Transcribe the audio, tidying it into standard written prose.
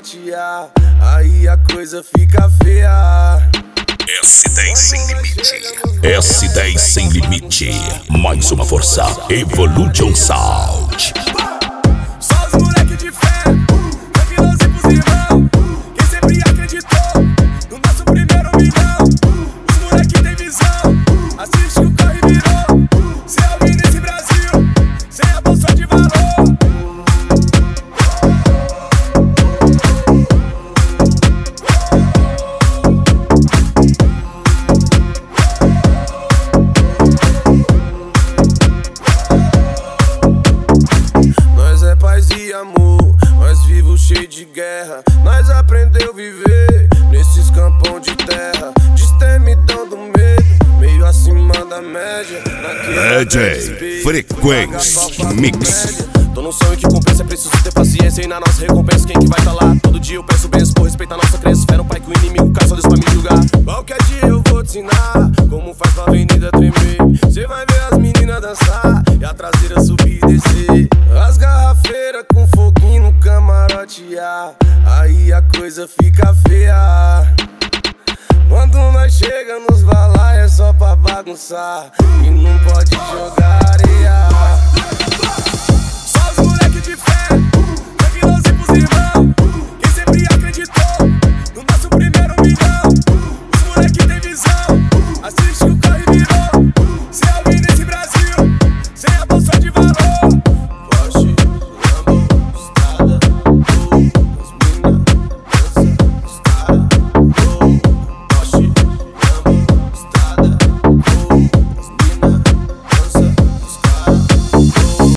camarote, aí a coisa fica feia. S10 sem limite. S10 sem limite. Mais uma força. Evolution Sound. Só os moleque de fé, tranquilos e pros irmãos. Quem sempre acreditou no nosso primeiro milhão. Os moleque tem visão, assiste o corre virou. Se alguém nesse Brasil, sem a bolsa de valor. Amor, nós vivos cheio de guerra. Nós aprendeu viver nesses campão de terra. Destemidão do medo, meio acima da média. DJ Frequência Mix. Tô num sonho que compensa, é preciso ter paciência. E na nossa recompensa, quem que vai tá lá? Todo dia eu peço bênçãos por respeitar nossa crença. Espera um pai que o inimigo cai, só Deus pra me julgar. Qualquer dia eu vou te ensinar como faz pra avenida tremer. Cê vai ver as meninas dançar e a traseira subir e descer. As garrafeiras com foguinho no camarote, aí a coisa fica feia. Quando nós chega nos balai é só pra bagunçar e não pode jogar areia.